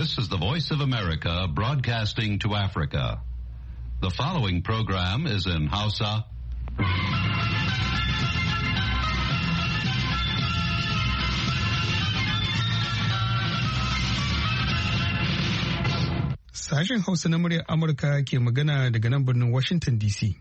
This is the Voice of America broadcasting to Africa. The following program is in Hausa. Sashen Hausa na muryar Amurka ke magana daga nan birnin Washington DC.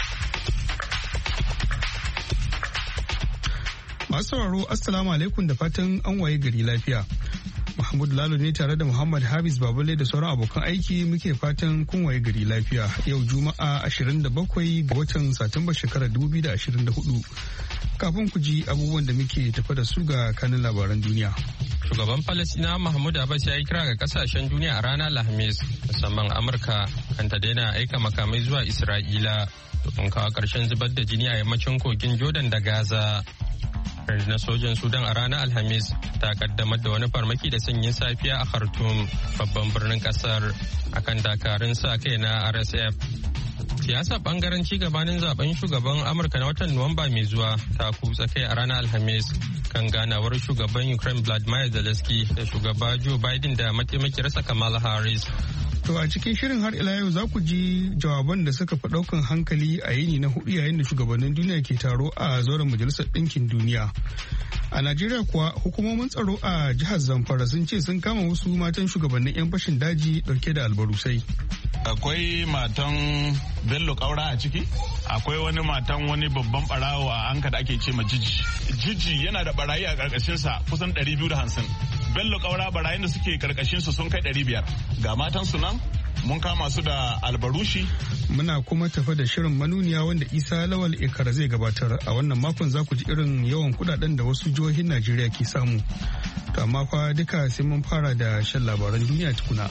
Masu sauraro, Assalamu alaikum da fatan an waye gari lafiya. Mahmud Lalo ne tare da Muhammad Hafiz Babale da sauran abokan aiki muke fatan kun waye gari lafiya. Yau Juma'a 27 ga watan Satumba shekarar 2024. Kafin ku ji abubuwan da muke tafa da su ga kanin labaran duniya. Shugaban Falasina Mahmud Abbas ya yi kira ga kasashen duniya a ranar Alhamis, musamman Amurka, kan ta daina aika makamai zuwa Isra'ila domin kawo ƙarshen zubar da jini a yammacin kogin Jordan da Gaza. Rundunar sojan Sudan a ranar Alhamis ta kaddamar da wani farmaki da sanyin safiya a Khartoum, babban birnin kasar, akan dakarun sa kai na RSF. Siyasar bangaren gabanin zaben shugaban Amurka na watan Nuwamba mai zuwa ta kutsa kai a ranar Alhamis kan ganawar shugaban Ukraine Vladimir Zelensky da shugaba Joe Biden da mataimakiyarsa Kamala Harris. To a cikin shirin har ila yau za ku ji jawaban da suka fi ɗaukan hankali a yini na hudu yayin da shugabannin duniya ke taro a zauren Majalisar Ɗinkin Duniya. A Najeriya kuwa hukumomin tsaro a jihar Zamfara sun ce sun kama wasu matan shugabannin 'yan fashin daji ɗauke da albarusai. Akwai matan Bello Kaura a ciki, akwai wani matan wani babban barawo a Anka da ake ce ma Jiji. Jiji yana da barayi a ƙarƙashinsa kusan 250. Bello Kaura barayin da suke karkashinsu sun kai 500. Ga matansu nan mun kama su da albarushi. Muna kuma tafa da shirin manuniya wanda Isa Lawal Ikara zai gabatar. A wannan makon za ku ji irin yawan kudaden da wasu jihohin Najeriya ke samu. To amma fa duka sai mun fara da shan labaran duniya tukuna.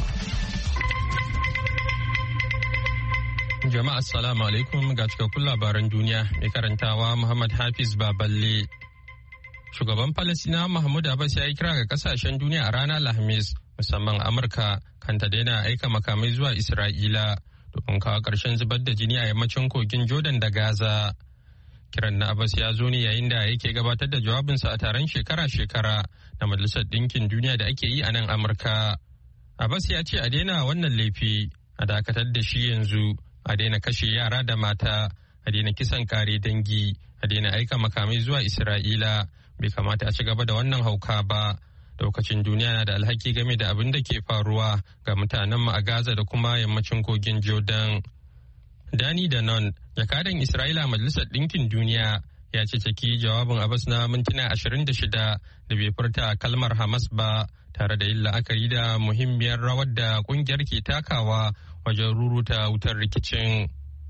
Jama'a assalamu alaikum ga cikakkun labaran duniya mai karantawa Muhammad Hafiz Baballe. Shugaban Falasina Mahmud Abbas ya yi kira ga kasashen duniya a ranar Alhamis, musamman Amurka, kan ta daina aika makamai zuwa Isra'ila domin kawo ƙarshen zubar da jini a yammacin kogin Jordan da Gaza. Kiran na Abbas ya zo ne yayin da yake gabatar da jawabinsa a taron shekara-shekara na Majalisar Ɗinkin Duniya da ake yi a nan Amurka. Abbas ya ce a daina wannan laifi, a dakatar da shi yanzu, a daina kashe yara da mata, a daina kisan kare dangi, a daina aika makamai zuwa Isra'ila. Bai kamata a ci gaba da wannan hauka ba. Daukacin duniya na da alhaki game da abin da ke faruwa ga mutanenmu a Gaza da kuma yammacin kogin Jordan. Dani Danon, jakadan Isra'ila Majalisar Ɗinkin Duniya, ya ce ciki jawabin Abbas na mintuna 26 da bai furta kalmar Hamas ba, tare da yin la'akari da muhimmiyar rawar da kungiyar ke takawa wajen ruruta wutar rikicin.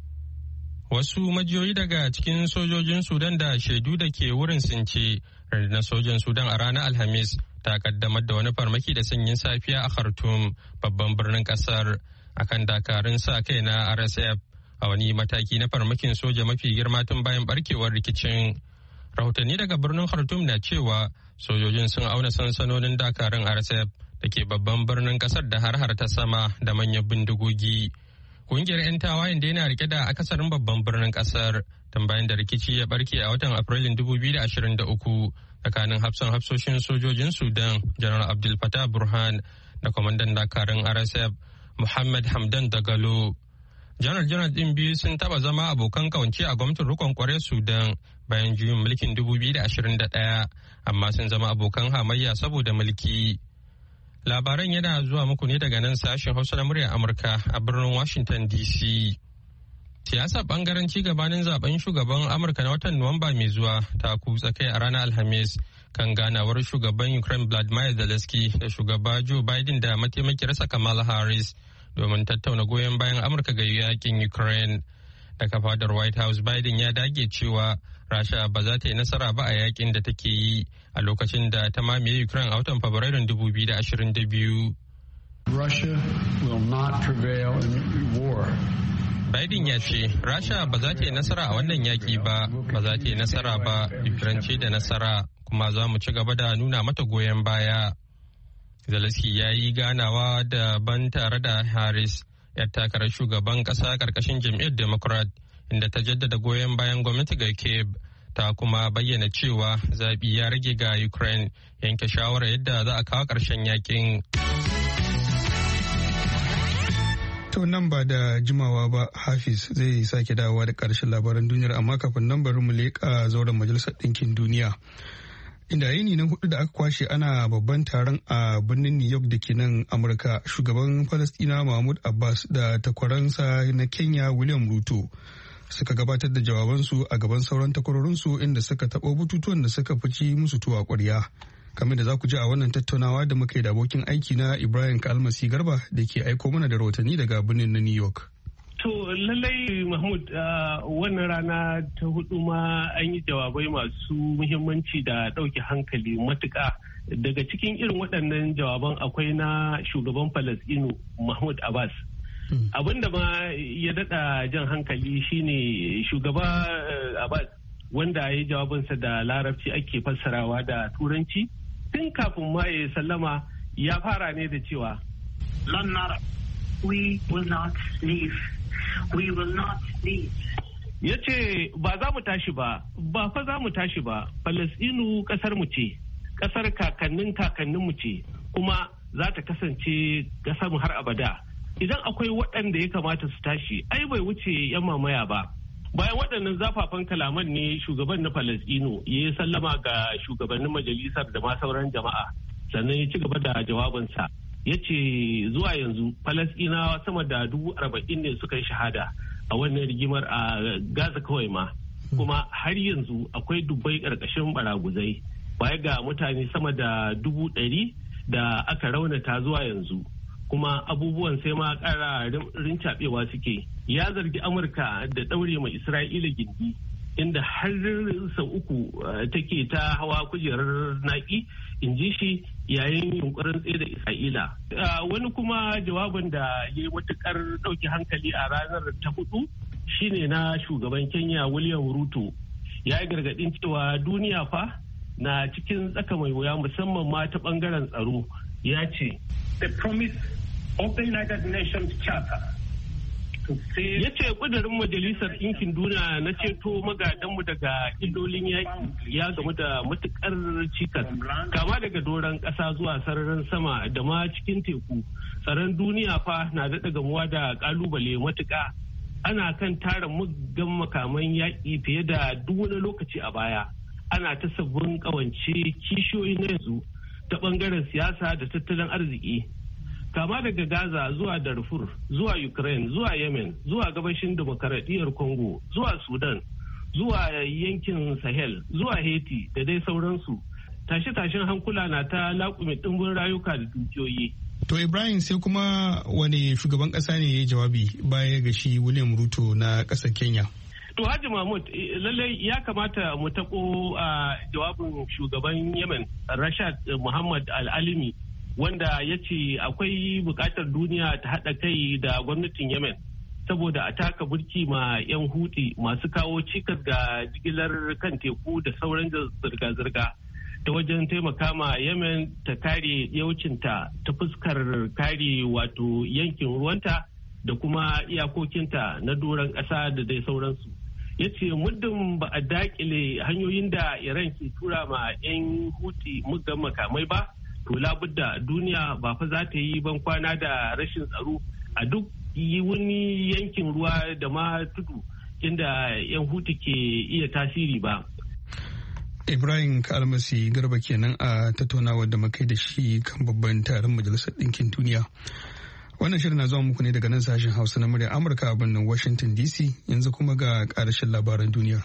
Wasu majiyoyi daga cikin sojojin Sudan da shaidu da ke wurin sun ce rundunar sojan Sudan a ranar Alhamis ta kaddamar da wani farmaki da sanyin safiya a Khartoum, babban birnin kasar, akan dakarun sa kai na RSF a wani mataki na farmakin soja mafi girma tun bayan barkewar rikicin. Rahotanni daga birnin Khartoum na cewa sojojin sun auna sansanonin dakarun RSF da ke babban birnin kasar da har ta sama da manyan bindigogi. Kungiyar 'yan tawayen da yana rike da akasarin babban birnin kasar tun bayan da rikici ya barke a watan Afrilun 2023 tsakanin hafsoshin sojojin Sudan, Janar Abdul Fattah Burhan da kwamandan dakarun RSF Muhammad Hamdan Dagalo. Janar din biyu sun taba zama abokan kawance a gwamnatin rikon kwarar Sudan bayan juyin mulkin 2021, amma sun zama abokan hamayya saboda mulki. Labaran yana zuwa muku ne daga nan sashen Hausa na muryar Amurka a birnin Washington DC. Siyasar bangaren gabanin zaben shugaban Amurka na watan Nuwamba mai zuwa ta kutsa kai a ranar Alhamis kan ganawar shugaban Ukraine Vladimir Zelensky da shugaba Joe Biden da mataimakiyarsa Kamala Harris domin tattauna goyon bayan Amurka ga yakin Ukraine. Daga fadar White House, Biden ya dage cewa Rasha ba za ta yi nasara ba a yakin da take yi a lokacin da ta mamaye Ukraine a watan Fabrairun 2022. Russia will not prevail in war. Biden ya ce Rasha ba za ta yi nasara a wannan yaki ba za ta yi nasara ba, Ukraine ce da nasara, kuma za mu ci gaba da nuna mata goyon baya. Zelensky ya yi ganawa daban tare da Harris, 'yar takarar shugaban ƙasa ƙarƙashin jam'iyyar Democrat, inda ta jaddada goyon bayan gwamnati ga Kyiv, ta kuma bayyana cewa zaɓi ya rage ga Ukraine yanke shawarar yadda za a kawo ƙarshen yakin. To nan ba da jimawa ba Hafiz zai sake dawowa da ƙarshen labaran duniyar, amma kafin nan bari mu leƙa zauren Majalisar Ɗinkin Duniya. Inda yini na hudu da aka kwashe ana babban taron a birnin New York da ke nan Amurka, shugaban Falasɗina Mahmud Abbas da takwaransa na Kenya William Ruto suka gabatar da jawabansu a gaban sauran takwarorinsu inda suka taɓo batutuwan da suka fici musu tuwa ƙwarya. Kamar da za ku ji a wannan tattaunawa da muka yi da abokin aiki na Ibrahim Kalmasi Garba da ke aiko mana da rahotanni daga birnin na New York. To lallai Mahmud wannan rana ta hudu ma an yi jawabai masu muhimmanci da ɗauke hankali matuƙa. Daga cikin irin waɗannan jawaban akwai na shugaban Falasɗinu Mahmud Abbas. Abin da ma ya daɗa jan hankali shine shugaba Abbas wanda ya yi jawabinsa da larabci ake fassarawa da turanci. Tun kafin ma ya sallama ya fara ne da cewa we will not leave. We will not leave. Ya ce ba za mu tashi ba fa za mu tashi ba. Falasɗinu ƙasar mu ce, ƙasar kakannin mu ce, kuma za ta kasance ƙasar mu har abada. Idan akwai waɗanda ya kamata su tashi, ai bai wuce 'yan mamaya ba. Bayan waɗannan zafafan kalaman ne shugaban na Falasɗinu ya yi sallama ga shugabannin majalisar da ma sauran jama'a, sannan ya ci gaba da jawabinsa. Ya ce zuwa yanzu Falasɗinawa sama da 40,000 ne suka yi shahada a wannan rigimar a Gaza kawai ma, kuma har yanzu akwai dubbai ƙarƙashin baraguzai, baya ga mutane sama da 100,000 da aka raunata zuwa yanzu. Kuma abubuwan sai ma ƙara rincaɓewa suke. Ya zargi Amurka da ɗaure mai Isra'ila gindi, inda har sau uku take ta hawa kujerar naƙi, in ji shi yayin yunkurin tsaye da Isra'ila. Wani kuma jawabin da ya yi matuƙar ɗauki hankali a ranar ta hudu shine na shugaban Kenya William Ruto. Ya yi gargaɗin cewa duniya fa na cikin tsaka mai wuya, musamman ma ta ɓangaren tsaro. Ya ce, The promise of the United Nations Charter. Ya ce ƙudurin Majalisar Ɗinkin Duniya na ceto magadanmu daga illolin yaƙi ya gamu da matuƙar cikas, kama daga doron ƙasa zuwa sararin sama da ma cikin teku. Tsaron duniya fa na daɗa gamuwa da ƙalubale matuƙa. Ana kan tara muggan makaman yaƙi fiye da duk wani lokaci a baya. Ana ta sabbin ƙawance kishiyoyi na yanzu ta ɓangaren siyasa da tattalin arziki. Kama daga Gaza zuwa Darfur, zuwa Ukraine, zuwa Yemen, zuwa gabashin demokaradiyyar Congo, zuwa Sudan, zuwa yankin Sahel, zuwa Haiti da dai sauransu. Tashe-tashen hankula na ta laƙume ɗimbin rayuka da dukiyoyi. To Ibrahim, sai kuma wani shugaban ƙasa ne ya yi jawabi baya ga shi William Ruto na ƙasar Kenya? To Haji Mahmud, lallai ya kamata mu taɓo jawabin shugaban Yemen, Rashad Muhammad Al-Alimi, wanda ya ce akwai bukatar duniya ta haɗa kai da gwamnatin Yemen saboda a taka burki ma 'yan Huti masu kawo cikas ga jigilar kan teku da sauran zirga-zirga ta wajen taimaka ma Yemen ta kare yaucinta ta fuskar kare wato yankin ruwanta da kuma iyakokinta na doron ƙasa da dai sauransu. Ya ce muddin ba a dakile hanyoyin da Iran ke tura ma 'yan Huti muggan makamai ba, to labudda duniya ba fa za ta yi ban kwana da rashin tsaro a duk wani yankin ruwa da ma tudu inda 'yan Huti ke iya tasiri ba. Ibrahim Kalmasi Garba kenan a tattaunawar da muka da shi kan babban taron Majalisar Ɗinkin Duniya. Wannan shirin na zuwa muku ne daga nan sashen Hausa na muryar Amurka a birnin Washington DC, yanzu kuma ga ƙarashin labaran duniyar.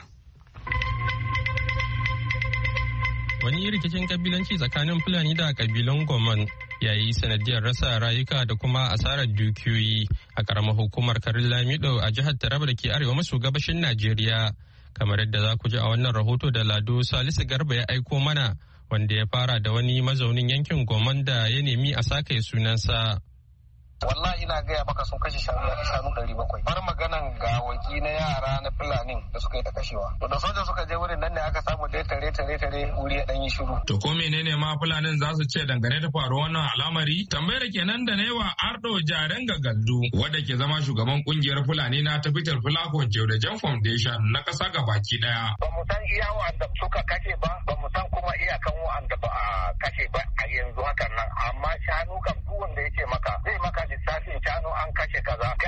Wani rikicin kabilanci tsakanin Fulani da kabilan Goman ya yi sanadiyar rasa rayuka da kuma asarar dukiyoyi a karamar hukumar Karin Lamido a jihar Taraba da ke arewa maso gabashin Najeriya. Kamar yadda za ku ji a wannan rahoto da Lado Salisu Garba ya aiko mana, wanda ya fara da wani mazaunin yankin Goman da ya nemi a sake sunansa. Wallahi ina gaya maka sun kashe shanu 700. Bar maganan gawaki na yara na Fulani da suka yi ta kashewa. To da soja suka je wurin nan ne aka samu dai tare wuri ya dan yi shiru. To ko menene ma Fulanin za su ce dangane da faruwar wannan al'amari? Tambayar kenan da wa Ardo Jaren Gagaldu, wanda ke zama shugaban kungiyar Fulani na ta fitar Fulakon Jaudajen Foundation na kasa gabaki daya. Ba mu san iya wanda suka kashe ba mu san kuma iyakan wanda ba a kashe ba a yanzu hakan nan, amma shanu kam duk wanda yake maka zai maka lissafin shanu an kashe kaza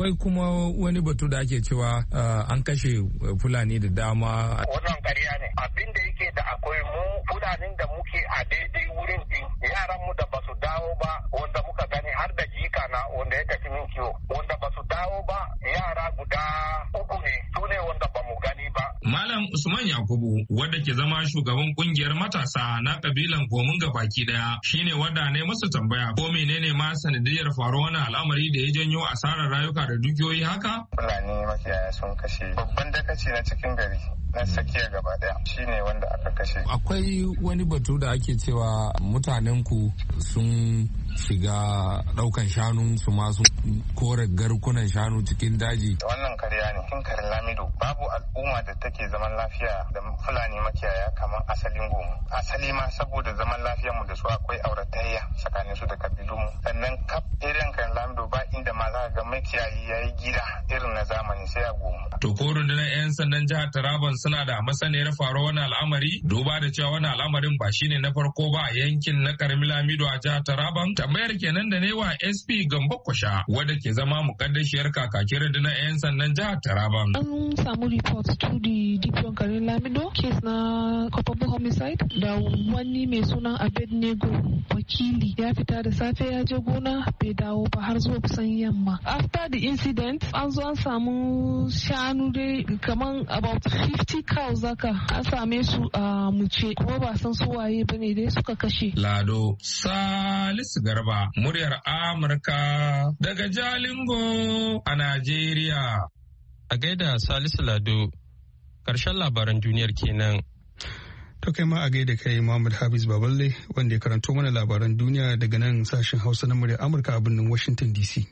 Akwai kuma wani batu da ake cewa an kashe Fulani da dama. Wannan ƙarya ne. Abin da yake da akwai mu Fulanin da muke a daidai wurin din yaran mu da basu dawo ba wanda muka gani har da jika na wanda ya tafi min kiwo wanda basu dawo ba yara guda 3 ne su ne wanda bamu gani ba. Malam Usman Yakubu wanda ke zama shugaban kungiyar matasa na kabilan Gomin gabaki daya shine wanda ne masa tambaya ko menene ma sanadiyar faruwar wannan al'amari da ya janyo asarar rayuka da dukiyoyi haka? Fulani makiyaya sun kashe babban dakaci na cikin gari na Sakiya gaba daya shine wanda aka kashe. Akwai wani batu da ake cewa mutanen ku sun shiga daukan shanu su masu kore garkunan shanu cikin daji. Wannan karya ne. Kin karin Lamido babu al'umma da take zaman lafiya da Fulani makiyaya kamar asalin Gomo. Asali ma saboda zaman lafiyar mu da su akwai auratayya tsakanin su da kabilun mu. Sannan kap irin karin Lamido ba inda ma za ga makiyayi yayi gida irin na zamani sai a Gomo. To ko rundunar 'yan sandan jihar Taraban suna da masaniyar faruwar wannan al'amari duba da cewa wannan al'amarin ba shine na farko ba a yankin na Karamin Lamido a jihar Taraban. Tambayar kenan da ne wa SP Gambo Kwasha wadda ke zama mukaddashiyar kakakin rundunar 'yan sandan jihar Taraban. An samu report to the DPO Karamin Lamido case na culpable homicide da wani mai suna Abednego wakili ya fita da safe ya je gona bai dawo ba har zuwa kusan yamma. After the incident an zo an samu shanu dai kaman about 50 cows zaka an same su a muce kuma ba san su waye bane dai suka kashe. Lado Salisu Garba muryar Amurka daga Jalingo a Najeriya. A gaida Salisu Lado, ƙarshen labaran duniyar kenan. To kai ma a gaida kai Muhammad Hafiz Baballe wanda ya karanto mana labaran duniya daga nan sashen Hausa na muryar Amurka a birnin Washington DC.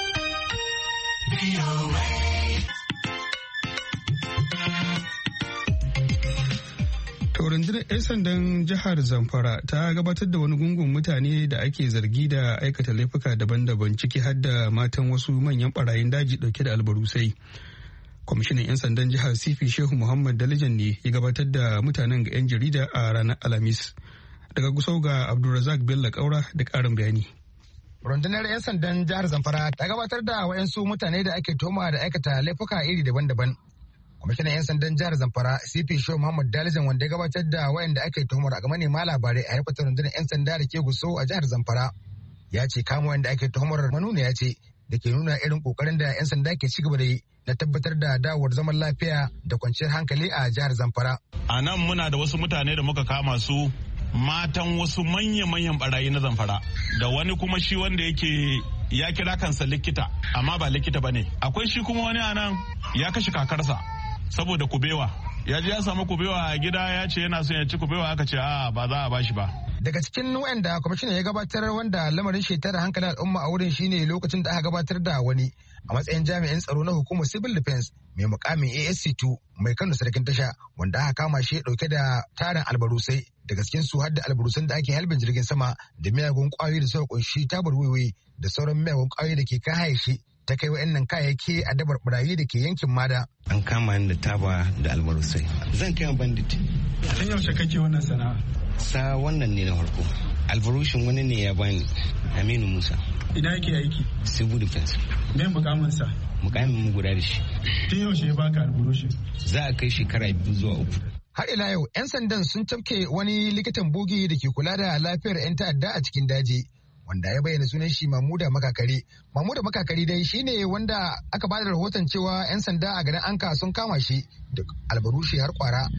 rundunar 'yan sandan jihar Zamfara ta gabatar da wani gungun mutane da ake zargi da aikata laifuka daban-daban ciki har da matan wasu manyan barayin daji dauke da albarusai. Kwamishinan 'yan sandan jihar Sifi Shehu Muhammad Dalijan ne ya gabatar da mutanen ga 'yan jarida a ranar Alhamis. Daga Gusau ga Abdulrazak Bello Kaura da ƙarin bayani. Rundunar 'yan sandan jihar Zamfara ta gabatar da wayansu mutane da ake toma da aikata laifuka iri daban-daban. Kwamishinan 'yan sandan jihar Zamfara CP Shehu Muhammad Dalijan wanda ya gabatar da wayanda ake tuhumar a ga manema labarai a haifar rundunar 'yan sanda da ke Gusau a jihar Zamfara ya ce kama wanda ake tuhumar manuniya ce da ke nuna irin kokarin da 'yan sanda ke ci gaba da yi na tabbatar da dawowar zaman lafiya da kwanciyar hankali a jihar Zamfara. A nan muna da wasu mutane da muka kama su matan wasu manya-manyan barayi na Zamfara da wani kuma shi wanda yake ya kira kansa likita amma ba likita bane. Akwai shi kuma wani a nan ya kashe kakarsa saboda kubewa. Ya je ya samu kubewa a gida ya ce yana son ya ci kubewa aka ce a ba za a bashi ba. Daga cikin wanda kwamishinan ya gabatar wanda lamarin shetar hankalin al'umma a wurin shine lokacin da aka gabatar da wani a matsayin jami'in tsaro na hukumar civil defense mai mukamin ASC2 mai Kano sarkin tasha wanda aka kama shi dauke da tarin albarusai daga cikin su har da albarusan da ake halbin jirgin sama da miyagun kwayoyi da suka kunshi tabar wiwi da sauran miyagun kwayoyi da ke kayaye shi ta kai wa'annan kayayyaki a dabar barayi da ke yankin Mada. An kama ni da taba da albarusai. Zan kai bandit. Tun yaushe kake wannan sana'a? Sa wannan ne na farko. Albarushin wani ne ya bani Aminu Musa. Ina yake aiki? Civil defense. Me mukamin sa? Mukamin mu guda da shi. Tun yaushe ya baka albarushin? Za a kai shekara 2 zuwa 3. Har ila yau 'yan sandan sun tafke wani likitan bogi da ke kula da lafiyar 'yan ta'adda a cikin daji. Wanda ya bayyana sunan shi Mamuda Makakari. Mamuda Makakari dai shine wanda aka bada rahoton cewa 'yan sanda a garin Anka sun kama shi da albarushi har kwara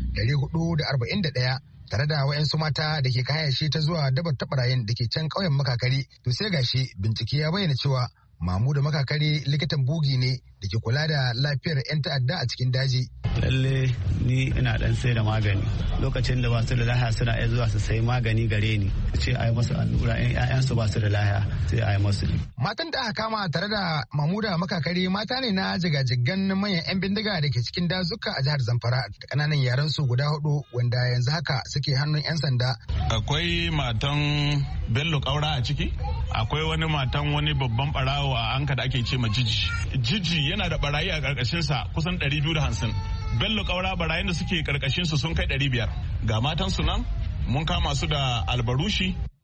441 tare da wayansu mata da ke kaya shi ta zuwa dabar tabarayin da ke can ƙauyen Makakari. To sai gashi bincike ya bayyana cewa Mamuda Makakari likitan bogi ne da ke kula da lafiyar 'yan ta'adda a cikin daji. Lalle ni ina dan sai da magani lokacin da ba su da lahiya suna iya zuwa su sayi magani gare ni ce a yi masu allura in 'ya'yansu ba su da lahiya sai a yi masu. Matan da aka kama tare da Mamuda Makakari mata ne na jigajigan manyan 'yan bindiga da ke cikin dazuka a jihar Zamfara da kananan yaran su guda 4 wanda yanzu haka suke hannun 'yan sanda. Akwai matan Bello Kaura a ciki, akwai wani matan wani babban barawo a Anka da ake ce ma Jiji. Jiji yana da barayi a karkashin sa kusan 250. Bello Kaura barayin da suke karkashin su sun kai 500. Ga matan su nan mun kama su da albarushi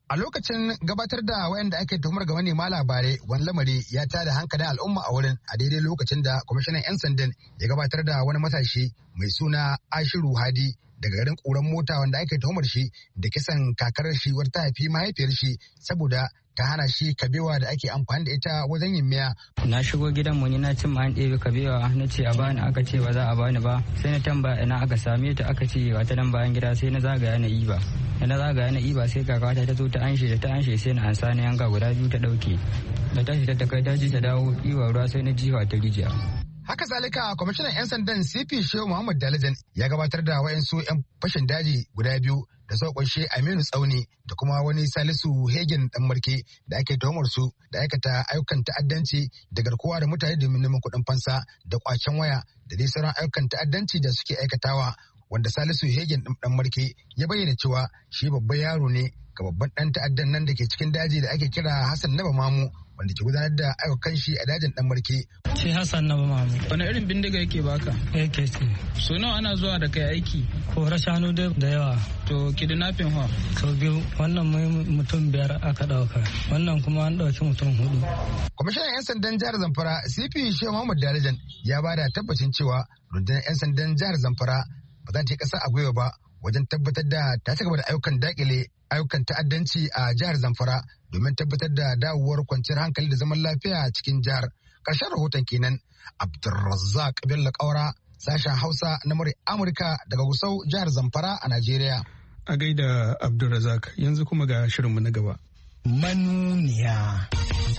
A lokacin gabatar da wayanda ake tuhumar ga manema labarai, wani lamari ya tada hankalin al'umma a wurin a daidai lokacin da kwamishinan 'yan sandan ya gabatar da wani matashi mai suna Ashiru Hadi daga garin Ƙuran mota wanda ake tuhumar shi da kisan kakar shi wata ta haifi mahaifiyar shi saboda ta hana shi kabewa da ake amfani da ita wajen yin miya. Na shigo gidan mu ni na cin an ɗebe kabewa na ce a bani, aka ce ba za a bani ba, sai na tambaya ina aka same ta, aka ce wata nan bayan gida, sai na zagaya na iba. Da na zagaya na iba sai kakata ta zo ta anshe, da ta anshe sai na ansa na yanka guda biyu ta ɗauke. Da ta fita ta kai daji ta dawo iwa ruwa sai na jiwa ta rijiya. Haka zalika kwamishinan 'yan sandan CP Shehu Muhammad Dalajan ya gabatar da wayansu 'yan fashin daji guda biyu da suka kunshe Aminu Tsauni da kuma wani Salisu Hegen Danmarke da ake tuhumar su da aikata ayyukan ta'addanci da garkuwa da mutane domin neman kuɗin fansa da kwacen waya da dai sauran ayyukan ta'addanci da suke aikatawa, wanda Salisu Hegen Danmarke ya bayyana cewa shi babban yaro ne ga babban ɗan ta'addan nan da ke cikin daji da ake kira Hassan Naba Mamu, wanda ke gudanar da ayyukan shi a dajin Danmarke. Shi Hassan Naba Mamu. Wani irin bindiga yake baka? Yake ce. So nawa ana zuwa da kai aiki? Kora shanu da yawa. To kidnapping ha? So biyu, wannan mutum 5 aka ɗauka, wannan kuma an ɗauki mutum 4. Kwamishinan 'yan sandan jihar Zamfara CP Shehu Muhammad Dalajan ya bada tabbacin cewa rundunar 'yan sandan jihar Zamfara ba za ta yi ƙasa a gwiwa ba wajen tabbatar da ta ci gaba da ayyukan dakile ayyukan ta'addanci a jihar Zamfara domin tabbatar da dawowar kwanciyar hankali da zaman lafiya cikin jihar. Ƙarshen rahoton kenan. Abdulrazzaq Bello Kaura, sashen Hausa na Amurka daga Gusau, jihar Zamfara a Najeriya. A gaida Abdulrazzaq, yanzu kuma ga shirinmu na gaba. Manuniya.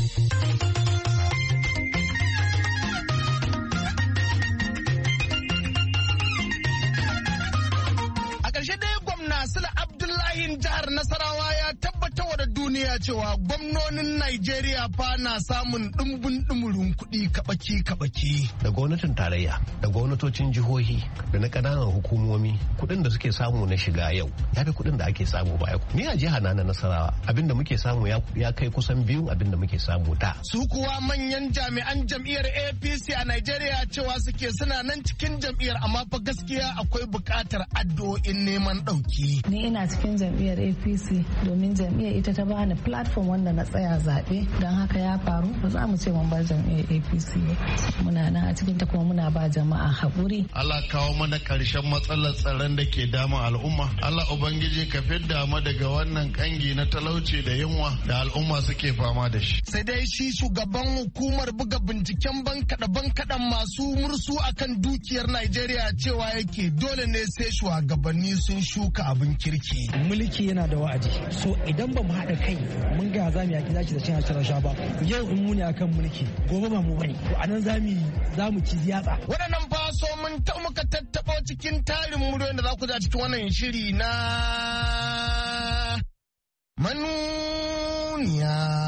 Sula Abdullahi jihar Nasarawa ya tabbatar da duniya cewa gwamnonin Najeriya fa na samun ɗumbin ɗumurin kuɗi kabaki. Da gwamnatin tarayya, da gwamnatocin jihohi, da na ƙananan hukumomi, kuɗin da suke samu na shiga yau ya fi kuɗin da ake samu baya. Ni a jiha na Nasarawa abinda muke samu ya kai kusan biyun abinda muke samu da. Su kuwa manyan jami'an jam'iyyar APC a Najeriya cewa suke suna nan cikin jam'iyyar, amma fa gaskiya akwai buƙatar addu'o'in neman ɗauki. Ni ina cikin jam'iyyar APC domin jam'iyyar ita ta bani platform wanda na tsaya zaɓe, don haka ya faru ba za mu ce mun bar jam'iyyar APC ba. Muna nan a cikin ta kuma muna ba jama'a haƙuri. Allah kawo mana ƙarshen matsalar tsaron da ke damun al'umma. Allah Ubangiji ka fidda mu daga wannan kangi na talauci da yunwa da al'umma suke fama da shi. Sai dai shi shugaban hukumar buga binciken bankaɗan masu mursu akan dukiyar Najeriya cewa yake dole ne sai shugabanni sun shuka abin kirki. Mulki yana da wa'adi, so idan ba mu haɗa kai mun ga za mu yaki zaki da cin rasha ba, yau in mu ne akan mulki gobe ba mu bane, to anan za mu ci yatsa. Waɗannan fa so mun ta muka tattaɓo cikin tarin muryoyin da za ku ji cikin wannan shiri na manuniya.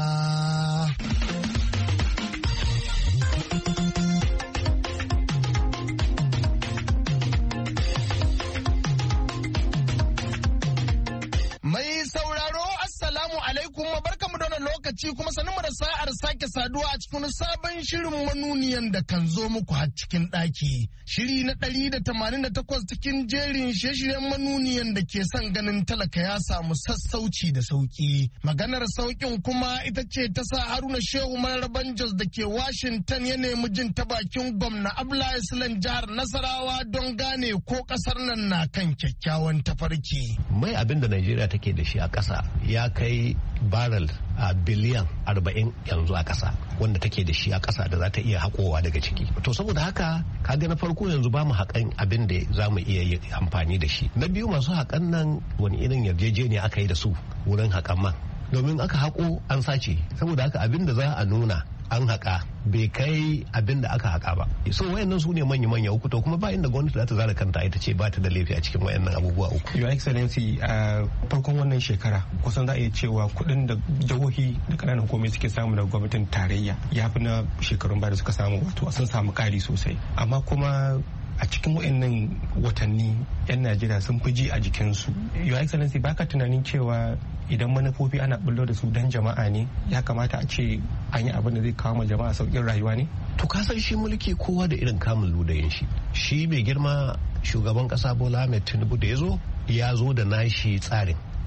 Lokaci kuma sanin mu da sa'ar sake saduwa a cikin sabon shirin manuniyan da kan zo muku har cikin ɗaki. Shiri na 188 cikin jerin shirye-shiryen manuniyan da ke son ganin talaka ya samu sassauci da sauki. Maganar saukin kuma ita ce ta sa Haruna Shehu Mararraban Jos da ke Washington ya nemi jin ta bakin gwamna Abdullahi Sulan jihar Nasarawa don gane ko kasar nan na kan kyakkyawan tafarki. Mai abin da Najeriya take da shi a ƙasa ya kai barrel a biliyan 40 yanzu a ƙasa, wanda take da shi a ƙasa da za ta iya haƙowa daga ciki. To saboda haka kaga na farko yanzu ba mu haƙan abin da za mu iya amfani da shi. Na biyu, masu haƙan nan wani irin yarjejeniya aka yi da su wurin haƙan man, domin aka haƙo an sace. Saboda haka abin da za a nuna an haƙa bai kai abin da aka haƙa ba. So wayannan su ne manya-manya uku, to kuma ba inda gwamnati za ta zara kanta ita ce ba ta da laifi a cikin wayannan abubuwa uku. Your Excellency, a farkon wannan shekara kusan za a iya cewa kuɗin da jihohi da ƙananan hukumomi suke samu daga gwamnatin tarayya ya fi na shekarun baya da suka samu, wato sun samu ƙari sosai. Amma kuma a cikin wayannan watanni 'yan Najeriya sun fi ji a jikinsu. Your Excellency, baka tunanin cewa idan manufofi ana bullo da su dan jama'a ne, ya kamata a ce an yi abin da zai kawo ma jama'a sauƙin rayuwa ne? To ka san shi mulki kowa da irin kamun ludayin shi. Shi mai girma shugaban ƙasa Bola Ahmed Tinubu da ya zo da nashi tsarin.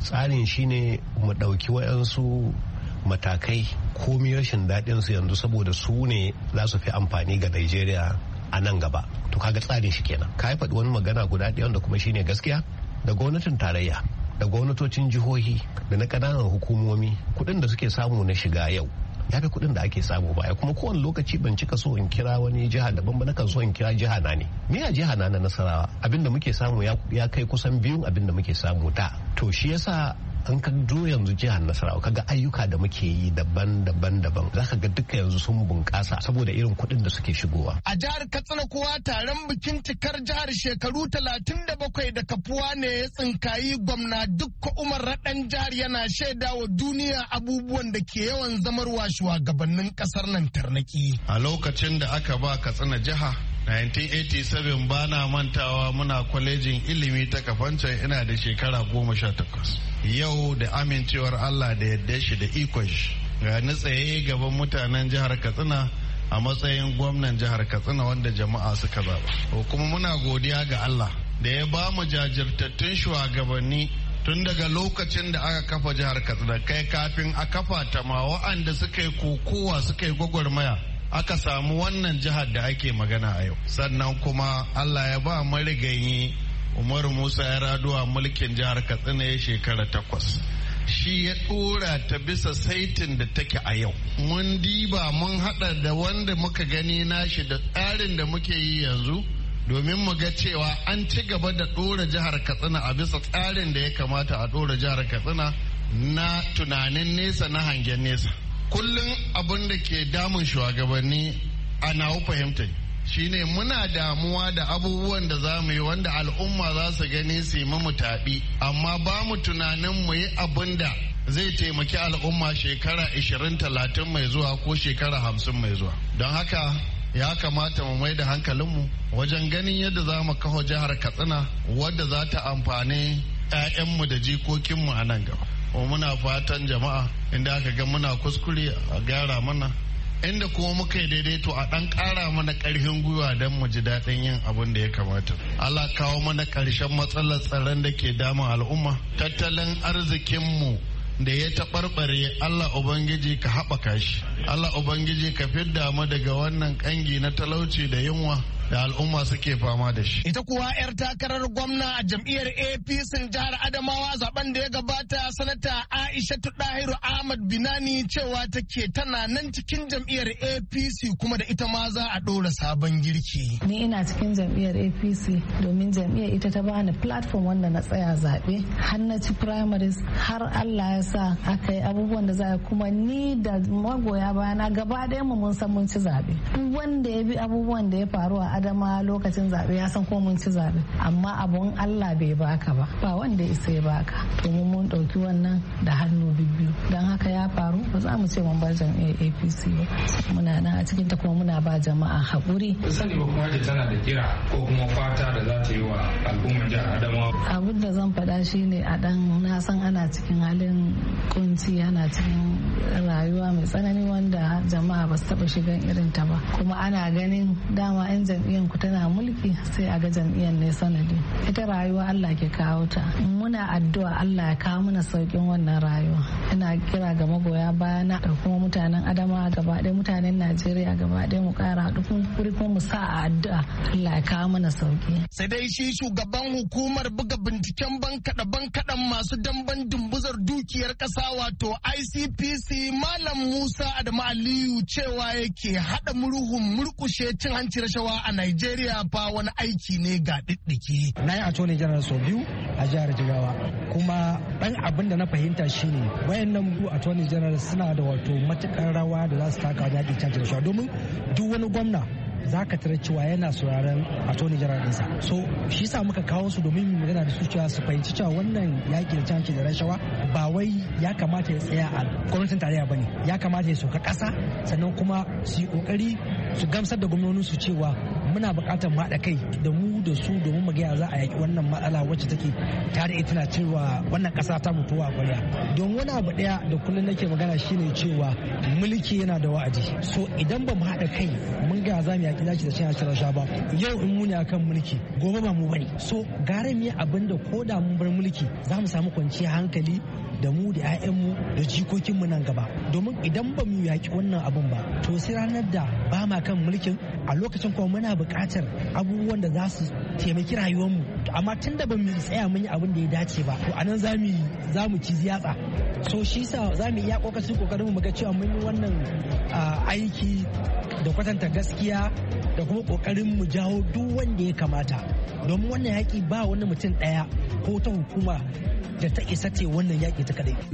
tsarin shine mu ɗauki wayansu matakai komi rashin daɗin su yanzu saboda su ne za su fi amfani ga Najeriya a nan gaba. To kaga tsarin shi kenan. Ka faɗi wani magana guda ɗaya wanda kuma shine gaskiya, da gwamnatin tarayya da gwamnatocin jihohi da na ƙananan hukumomi kuɗin da suke samu na shiga yau ya fi kuɗin da ake samu baya. Kuma kowane lokaci ban cika so in kira wani jiha daban ba, nakan so in kira jiha na ne. Me a jiha na Nasarawa abinda muke samu ya kai kusan biyun abinda muke samu da. To shi yasa an ka zo yanzu jihar Nasarawa kaga ayyuka da muke yi daban-daban zaka ga duka yanzu sun bunƙasa saboda irin kuɗin da suke shigowa. A jihar Katsina kuwa taron bikin cikar jihar shekaru 37 da kafuwa ne ya tsinkayi gwamna Dukko Umar Raɗan jihar yana shaida wa duniya abubuwan da ke yawan zamarwa shugabannin ƙasar nan tarnaki. A lokacin da aka ba Katsina jiha 1987 bana mantawa muna kwalejin ilimi ta Kafancan ina da shekara 18. Yau da amincewar Allah da yadda shi da ikon shi ga ni tsaye gaban mutanen jihar Katsina a matsayin gwamnan jihar Katsina wanda jama'a suka zaba. Kuma muna godiya ga Allah da ya ba mu jajirtattun shugabanni tun daga lokacin da aka kafa jihar Katsina kai kafin a kafa ta ma wa'anda suka yi kokowa suka yi gwagwarmaya aka samu wannan jihar da ake magana a yau. Sannan kuma Allah ya ba marigayi Umaru Musa Yar'adua mulkin jihar Katsina ya shekara 8. Shi ya dora ta bisa saitin da take a yau. Mun diba mun hada da wanda muka gani nashi da tsarin da muke yi yanzu domin mu ga cewa an ci gaba da dora jihar Katsina a bisa tsarin da ya kamata a dora jihar Katsina na tunanin nesa na hangen nesa. Kullum abin da ke damun shugabanni a nawa fahimta shine muna damuwa da abubuwan da za mu yi wanda al'umma za su gani su yi mu taɓi, amma ba mu tunanin mu yi abin da zai taimaki al'umma shekara 20-30 mai zuwa ko shekara 50 mai zuwa. Don haka ya kamata mu mai da hankalinmu wajen ganin yadda za mu kawo jihar Katsina wadda za ta amfani 'ya'yanmu da jikokinmu a nan gaba. Muna fatan jama'a inda aka ga muna kuskure a gyara mana, inda kuma muka yi daidaito a ɗan ƙara mana ƙarfin gwiwa don mu ji daɗin yin abin da ya kamata. Allah kawo mana ƙarshen matsalar tsaron da ke damun al'umma, tattalin arzikinmu da ya taɓarɓare Allah Ubangiji ka haɓaka shi, Allah Ubangiji ka fidda mu daga wannan ƙangi na talauci da yunwa da al'umma suke fama da shi. Ita kuwa 'yar takarar gwamna a jam'iyyar APC jihar Adamawa zaben da ya gabata sanata Aishatu Dahiru Ahmad Binani cewa take tana nan cikin jam'iyyar APC kuma da ita ma za a ɗora sabon girki. Ni ina cikin jam'iyyar APC domin jam'iyyar ita ta bani platform wanda na tsaya zaɓe har na ci primaries har Allah ya sa aka yi abubuwan da za a kuma ni da magoya bayana gaba ɗaya mu mun san mun ci zaɓe. Duk wanda ya bi abubuwan da ya faru a Adama lokacin zaɓe ya san ko mun ci zaɓe, amma abun Allah bai baka ba wanda isa ya baka, to mun ɗauki wannan da hannu biyu. Don haka ya faru ba za mu ce mun bar jam'iyyar APC ba, muna nan a cikin ta kuma muna ba jama'a haƙuri. Sani ba kuma tana da kira ko kuma fata da za ta yi wa al'ummar jihar Adamawa. Abin da zan faɗa shine a dan na san ana cikin halin kunci, ana cikin rayuwa mai tsanani wanda jama'a ba su taɓa shigan irin ta ba, kuma ana ganin dama 'yan jam'iyyar ku tana mulki sai a ga jam'iyyar ne sanadi. Ita rayuwa Allah ke kawo ta, muna addu'a Allah ya kawo mana saukin wannan rayuwa. Ina kira ga magoya bayana da kuma mutanen Adamawa gaba ɗaya, mutanen Najeriya gaba ɗaya mu ƙara haɗu kuma mu sa a addu'a Allah ya kawo mana sauki. Sai dai shi shugaban hukumar buga binciken bankaɗan masu damben dumbuzar dukiyar ƙasa wato ICPC Malam Musa Adamu Aliyu cewa yake haɗa murhun murƙushe cin hanci rashawa a Nigeria fa wani aiki ne ga ɗiɗɗiki. Na yi attorney general sau 2 a jihar Jigawa, kuma ɗan abin da na fahimta shine wayannan attorney general suna da wato matukar rawa da za su taka wajen yaƙi cin hanci rashawa, domin duk wani gwamna za ka tara cewa yana sauraron attorney general ɗinsa. So shi sa muka kawo su domin mu magana da su cewa su fahimci cewa wannan yaƙi da canci da rashawa ba wai ya kamata ya tsaya a gwamnatin tarayya bane, ya kamata ya sauka ƙasa, sannan kuma su yi ƙoƙari su gamsar da gwamnonin su cewa muna buƙatar mu haɗa kai da mu da su domin mu ga za a yaki wannan matsala wacce take tare ita na cewa wannan ƙasa ta mutuwa kwarya. Don wani abu ɗaya da kullum nake magana shine cewa mulki yana da wa'adi. So idan ba mu haɗa kai mun ga za mu yaki zaki da cin rasha ba, yau in mu ne akan mulki gobe ba mu bane. So gara mu yi abin da ko da mun bar mulki za mu samu kwanciyar hankali da mu da 'ya'yanmu da jikokinmu nan gaba. Domin idan ba mu yaki wannan abun ba to sai ranar da ba ma kan mulkin a lokacin kuma muna buƙatar abubuwan da za su taimaki rayuwarmu, amma tun da ba mu tsaya mun yi abin da ya dace ba to anan za mu ci yatsa. So shi sa za mu iya kokarin mu ga cewa mun yi wannan aiki da kwatanta gaskiya da kuma kokarin mu jawo duk wanda ya kamata, domin wannan yaƙi ba wani mutum ɗaya ko ta hukuma da ta isa ce wannan yaƙi ta kadai.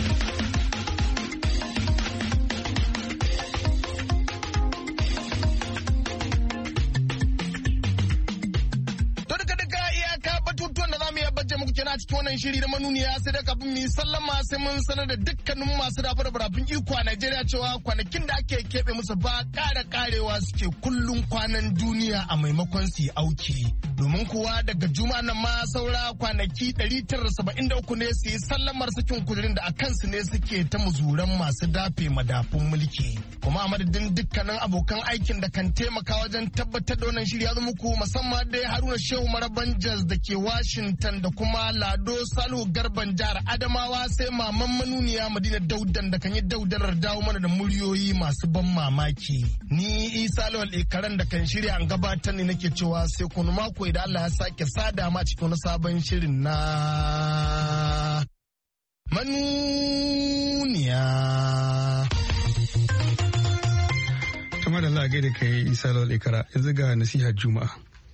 a cikin wannan shiri da manuniya sai da kafin mu yi sallama sai mun sanar da dukkanin masu dafa da barafin iko a Najeriya cewa kwanakin da ake keɓe musu ba karewa suke kullum kwanan duniya a maimakon su yi auki. Domin kuwa daga juma'a nan ma saura kwanaki 973 ne su yi sallamar sakin kudirin da a kansu ne suke ta muzuran masu dafe madafun mulki. Kuma a madadin dukkanin abokan aikin da kan taimaka wajen tabbatar da wannan shiri ya zama muku musamman dai Haruna Shehu Maraban Jos da ke Washington da kuma Lado Salihu Garban jihar Adamawa sai maman manuniya Madina Daudan da kan yi daudarar dawo mana da muryoyi masu ban mamaki. Ni Isa Lawal Ikaran da kan shirya an gabatar ne nake cewa sai kuma mako idan Allah ya sake sada ma cikin wani sabon shirin na manuniya. Kamar da Allah gaida kai Isa Lawal Ikara yanzu ga nasihar Juma'a.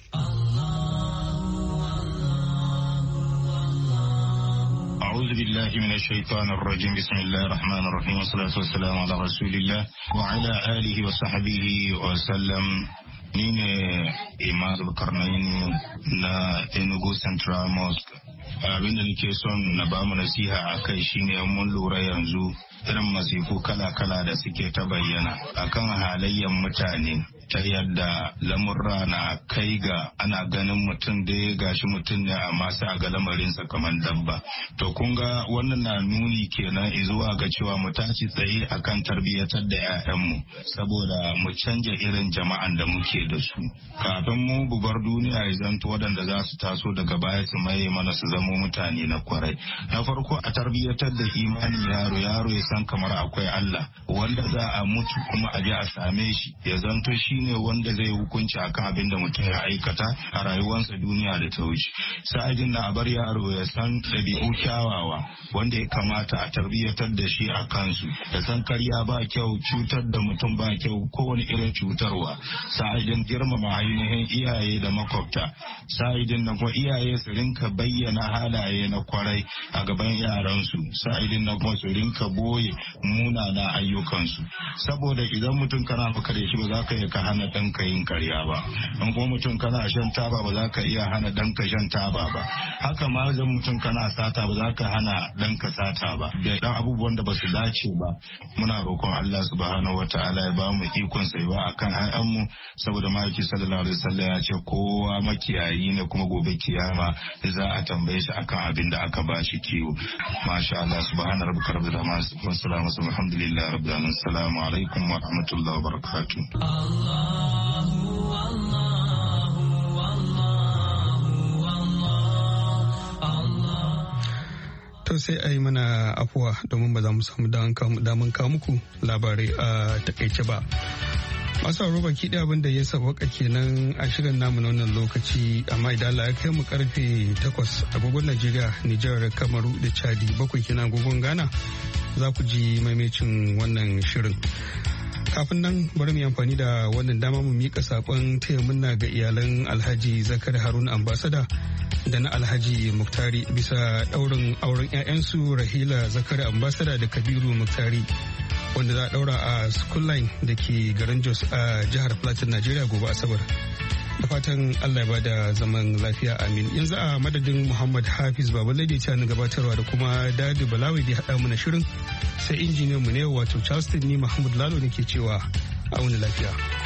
أعوذ بالله من الشيطان الرجيم بسم الله الرحمن الرحيم والصلاة والسلام على رسول الله وعلى آله وصحبه وسلم. Ni ne Imam Zulkarnaini na Enugu Central Mosque. Abin da nake son na ba mu nasiha a kai shine mun lura yanzu irin masifu kala-kala da suke ta bayyana akan halayyar mutane, ta yadda lamurra na kai ga ana ganin mutum da ya gashi mutum ne amma sai a ga lamarinsa kamar dabba. To kun ga wannan na nuni kenan zuwa ga cewa mu tashi tsaye akan tarbiyyatar da 'ya'yanmu saboda mu canja irin jama'an da muke da su kafin mu bubar duniya ya zanto waɗanda za su taso daga baya su maye mana su zamo mutane na kwarai. Na farko a tarbiyyatar da imani yaro ya san kamar akwai Allah wanda za a mutu kuma a je a same shi, ya zanto shi ne wanda zai hukunci akan abin da mutum ya aikata a rayuwarsa duniya da ta wuce. Sa'adin na bar yaro ya san ɗabi'u kyawawa wanda ya kamata a tarbiyyatar da shi a kansu, ya san karya ba kyau, cutar da mutum ba kyau, kowane irin cutarwa. Sa'adin girmama ainihin iyaye da makwabta. Sa'adin na kuma iyaye su rinka bayyana halaye na kwarai a gaban yaransu. Sa'adin na kuma su rinka boye munana ayyukansu, saboda idan mutum kana maka da shi ba za ka iya ka hana ɗanka yin karya ba, in kuma mutum kana shan taba ba za ka iya hana ɗanka shan taba ba, haka ma idan mutum kana sata ba za ka hana ɗanka sata ba, da ɗan abubuwan da ba su dace ba. Muna roƙon Allah subhanahu wa ta'ala ya ba mu ikon tsayuwa akan ƴaƴanmu, saboda maki sallallahu alaihi wasallam ya ce kowa makiyayi ne kuma gobe kiyama za a tambaye shi akan abin da aka ba shi kiwo. Masha Allah, subhana rabbika rabbil izzati wa salamun alhamdulillahi rabbil alamin. Assalamu alaikum wa rahmatullahi wa barakatuh. To sai a yi mana afuwa domin ba za mu samu daman kawo muku labarai a takaice ba. Masu aro baki ɗaya abin da ya sabaka kenan a shirin namu na wannan lokaci, amma idan Allah ya kai mu karfe 8 agogon Najeriya, Nijar, Kamaru da Chadi, 7 kenan agogon Ghana, za ku ji maimacin wannan shirin. Kafin nan bari mu yi amfani da wannan dama mu mika sakon taya murna ga iyalan Alhaji Zakari Haruna Ambasada da na Alhaji Muktari bisa ɗaurin auren 'ya'yansu Rahila Zakari Ambasada da Kabiru Muktari, wanda za a daura a school line da ke garin Jos a jihar Plateau, Najeriya gobe Asabar. Da fatan Allah ya bada zaman lafiya, amin. Yanzu a madadin Muhammad Hafiz Babalai da ta gabatarwa da kuma Dadi Balawi da haɗa mana shirin, sai injiniyan mu ne wato Charleston, ni Mahmud Lalo ne ke cewa a wani lafiya.